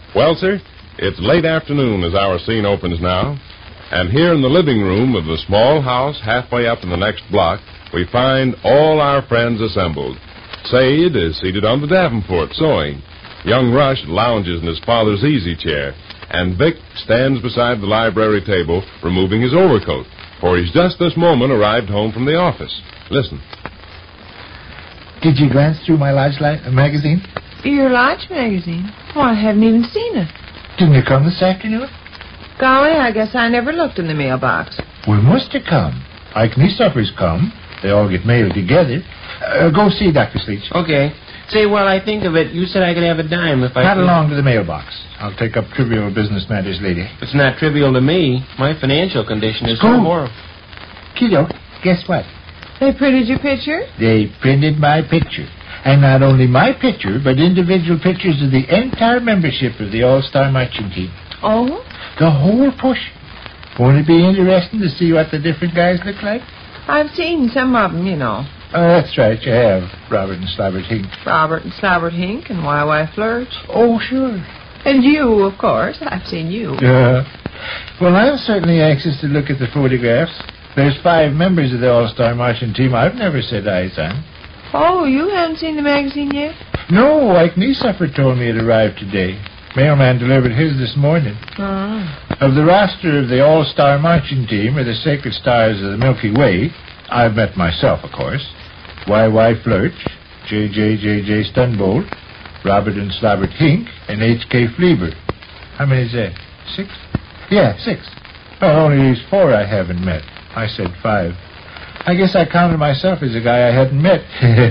Well, sir, it's late afternoon as our scene opens now, and here in the living room of the small house halfway up in the next block, we find all our friends assembled. Sade is seated on the Davenport sewing. Young Rush lounges in his father's easy chair, and Vic stands beside the library table removing his overcoat, for he's just this moment arrived home from the office. Listen. Did you glance through my Lodge magazine? Your Lodge magazine? Oh, I haven't even seen it. Didn't it come this afternoon? Golly, I guess I never looked in the mailbox. Well, must have come. Ike Niesuffer's come. They all get mailed together. Go see Dr. Sleech. Okay. Say, while I think of it, you said I could have a dime if I Not could... along to the mailbox. I'll take up trivial business matters later. It's not trivial to me. My financial condition is so horrible. Kiddo, guess what? They printed your picture? They printed my picture. And not only my picture, but individual pictures of the entire membership of the All-Star Marching Team. Oh? The whole push. Won't it be interesting to see what the different guys look like? I've seen some of them, you know. Oh, that's right, you have. Robert and Slabbert Hink. Robert and Slabbert Hink and YY Flurch. Oh, sure. And you, of course. I've seen you. Well, I'm certainly anxious to look at the photographs. There's 5 members of the All-Star Marching Team I've never set eyes on. Oh, you haven't seen the magazine yet? No, Ike Niesuffer told me it arrived today. Mailman delivered his this morning. Of the roster of the All-Star Marching Team, or the Sacred Stars of the Milky Way, I've met myself, of course. YY Flurch, JJ Stunbolt, Robert and Slabbert Hink, and H.K. Fleaver. How many is that? 6? Yeah, 6. Well, only these 4 I haven't met. I said 5. I guess I counted myself as a guy I hadn't met.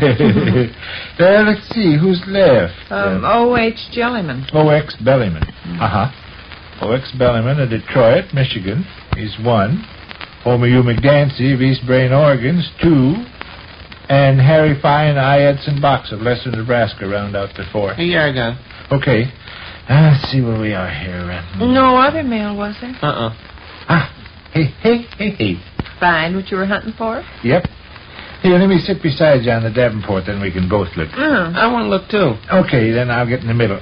Let's see, who's left? O.H. Jellyman. O.X. Bellyman. O.X. Bellyman of Detroit, Michigan, is 1. Homer U. McDancy of East Brain, Oregon, is 2. And Harry Fye and I. Edson Box of Lesser, Nebraska, round out to 4. Here I go. Okay. Let's see where we are here. No other mail, was there? Hey. Find what you were hunting for? Yep. Here, let me sit beside you on the Davenport, then we can both look. I want to look, too. Okay, then I'll get in the middle.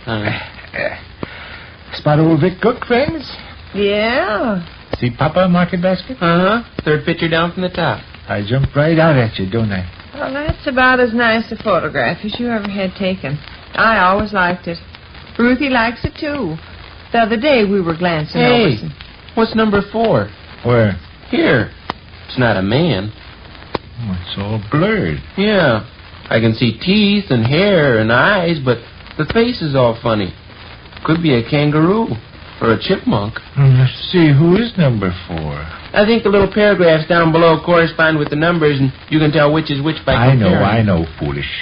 Spot old Vic Cook, friends? Yeah. See Papa Market Basket? 3rd picture down from the top. I jumped right out at you, don't I? Well, that's about as nice a photograph as you ever had taken. I always liked it. Ruthie likes it, too. The other day we were glancing over some... What's number 4? Where? Here. It's not a man. Oh, it's all blurred. Yeah. I can see teeth and hair and eyes, but the face is all funny. Could be a kangaroo or a chipmunk. Let's see, who is number 4? I think the little paragraphs down below correspond with the numbers, and you can tell which is which by comparing. I know, foolish.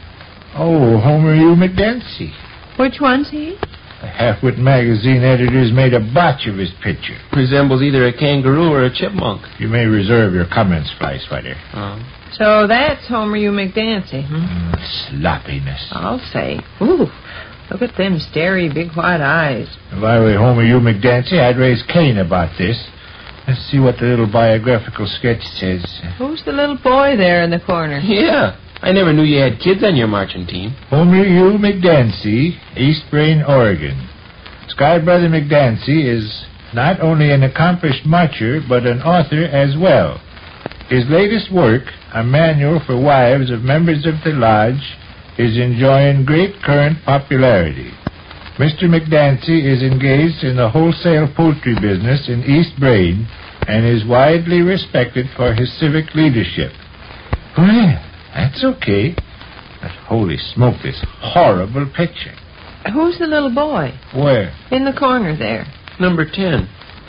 Oh, Homer U. McDancy. Which one's he? The Half-Wit magazine editors made a botch of his picture. Resembles either a kangaroo or a chipmunk. You may reserve your comments, Fly Sweater. So that's Homer U. McDancy, Sloppiness. I'll say. Ooh, look at them starey big white eyes. If I were Homer U. McDancy, I'd raise Cain about this. Let's see what the little biographical sketch says. Who's the little boy there in the corner? Yeah. I never knew you had kids on your marching team. Homer U. McDancy, East Brain, Oregon. Sky Brother McDancy is not only an accomplished marcher, but an author as well. His latest work, a manual for wives of members of the Lodge, is enjoying great current popularity. Mr. McDancy is engaged in the wholesale poultry business in East Brain and is widely respected for his civic leadership. Well, that's okay. But holy smoke, this horrible picture. Who's the little boy? Where? In the corner there. Number 10.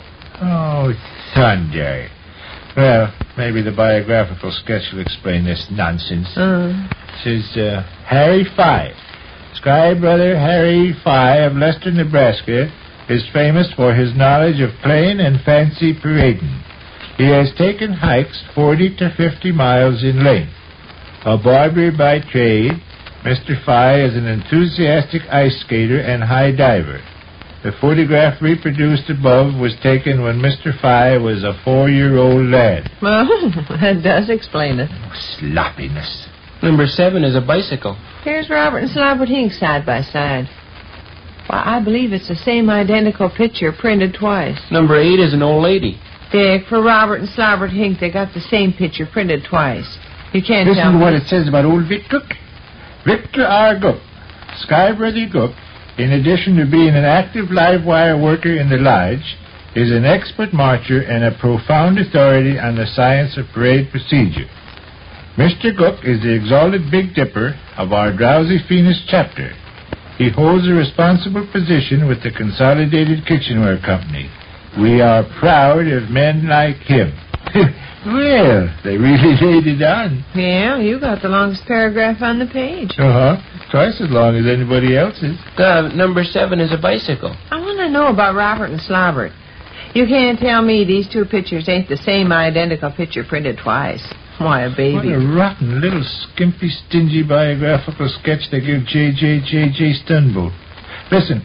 Oh, thunder. Well, maybe the biographical sketch will explain this nonsense. It says, Harry Fye. Sky Brother Harry Fye of Lester, Nebraska, is famous for his knowledge of plain and fancy parading. He has taken hikes 40 to 50 miles in length. A barber by trade, Mr. Fye is an enthusiastic ice skater and high diver. The photograph reproduced above was taken when Mr. Fye was a 4-year-old lad. Well, that does explain it. Sloppiness. Number 7 is a bicycle. Here's Robert and Slabbert Hink side by side. Well, I believe it's the same identical picture printed twice. Number 8 is an old lady. Dick, for Robert and Slobbert Hink, they got the same picture printed twice. You can't tell Listen to me. what it says about old Vic Cook. Victor R. Cook, Sky Brother Cook, in addition to being an active live wire worker in the lodge, is an expert marcher and a profound authority on the science of parade procedure. Mr. Cook is the exalted Big Dipper of our Drowsy Phoenix chapter. He holds a responsible position with the Consolidated Kitchenware Company. We are proud of men like him. Well, they really laid it on. Yeah, you got the longest paragraph on the page. Uh-huh. Twice as long as anybody else's. Number 7 is a bicycle. I want to know about Robert and Slobbert. You can't tell me these two pictures ain't the same identical picture printed twice. Why, a What baby. a rotten, little, skimpy, stingy biographical sketch they give J.J. Stunbolt. Listen,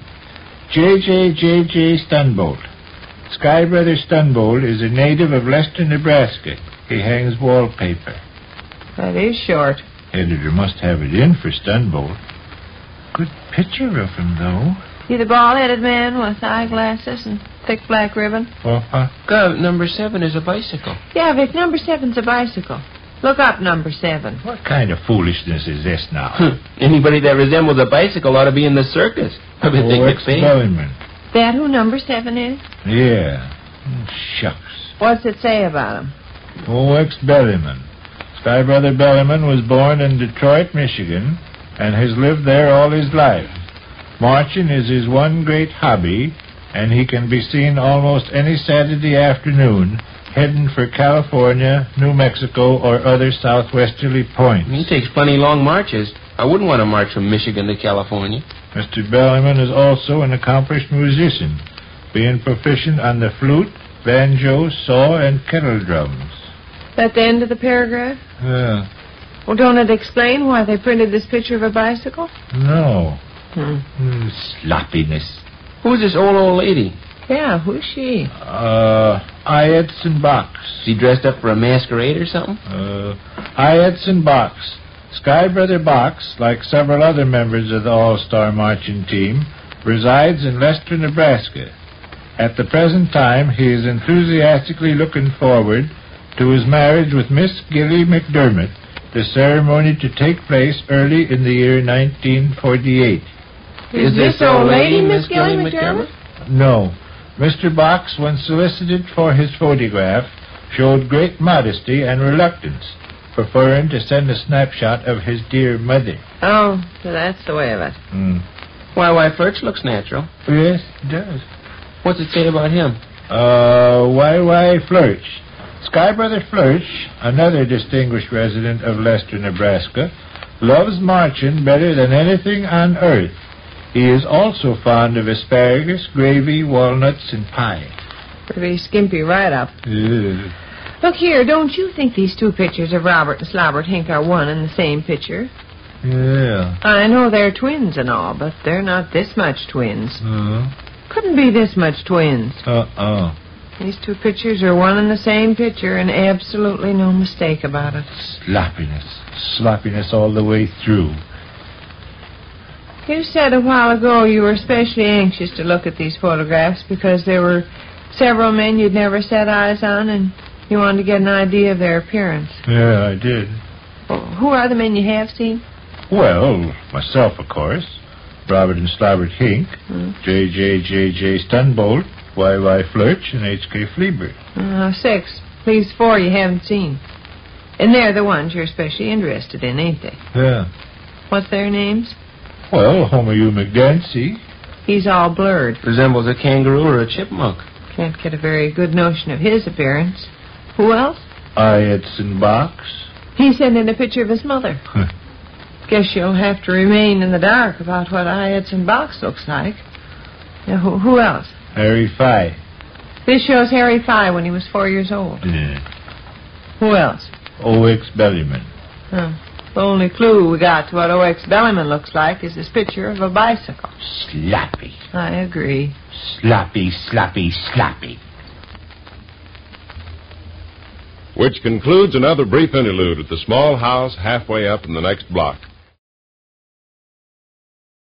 J.J. Stunbolt. Sky Brother Stunbolt is a native of Lester, Nebraska. He hangs wallpaper. That is short. Editor must have it in for Stunbolt. Good picture of him, though. You the bald-headed man with eyeglasses and thick black ribbon? Number 7 is a bicycle. Yeah, Vic, number 7's a bicycle. Look up number 7. What kind of foolishness is this now? Anybody that resembles a bicycle ought to be in the circus. I bet they O.X. could pay. Belliman. That who number 7 is? Yeah. Shucks. What's it say about him? O.X. Belliman. Sky Brother Belliman was born in Detroit, Michigan, and has lived there all his life. Marching is his one great hobby, and he can be seen almost any Saturday afternoon heading for California, New Mexico, or other southwesterly points. He takes plenty long marches. I wouldn't want to march from Michigan to California. Mr. Belliman is also an accomplished musician, being proficient on the flute, banjo, saw, and kettle drums. That the end of the paragraph? Yeah. Well, don't it explain why they printed this picture of a bicycle? No. Hmm. Sloppiness. Who's this old lady? Yeah, who's she? I. Edson Box. Is he dressed up for a masquerade or something? I. Edson Box. Sky Brother Box, like several other members of the All-Star Marching Team, resides in Lester, Nebraska. At the present time, he is enthusiastically looking forward to his marriage with Miss Gilly McDermott, the ceremony to take place early in the year 1948. Is this old lady Miss Gilly McDermott? No. Mr. Box, when solicited for his photograph, showed great modesty and reluctance, preferring to send a snapshot of his dear mother. Oh, so that's the way of it. Why, Furch looks natural. Yes, it does. What's it say about him? Flirch. Sky Brother Flirch, another distinguished resident of Lester, Nebraska, loves marching better than anything on earth. He is also fond of asparagus, gravy, walnuts, and pie. Pretty skimpy write-up. Ugh. Look here, don't you think these two pictures of Robert and Slobbert Hink are one and the same picture? Yeah. I know they're twins and all, but they're not this much twins. Uh-huh. Couldn't be this much twins. Uh-uh. These two pictures are one and the same picture, and absolutely no mistake about it. Sloppiness. Sloppiness all the way through. You said a while ago you were especially anxious to look at these photographs because there were several men you'd never set eyes on, and you wanted to get an idea of their appearance. Yeah, I did. Well, who are the men you have seen? Well, myself, of course. Robert and Slobbert Hink, J.J. Stunbolt, Y.Y. Flirch, and H.K. Fleabert. 6. Leaves 4 you haven't seen. And they're the ones you're especially interested in, ain't they? Yeah. What's their names? Well, Homer U. McDancy. He's all blurred. Resembles a kangaroo or a chipmunk. Can't get a very good notion of his appearance. Who else? I. Edson Box. He sent in a picture of his mother. Guess you'll have to remain in the dark about what I. Edson Box looks like. Now, who else? Harry Fye. This shows Harry Fye when he was 4 years old. Who else? O.X. Belliman. The only clue we got to what O.X. Belliman looks like is this picture of a bicycle. Sloppy. I agree. Sloppy, sloppy, sloppy. Which concludes another brief interlude at the small house halfway up in the next block.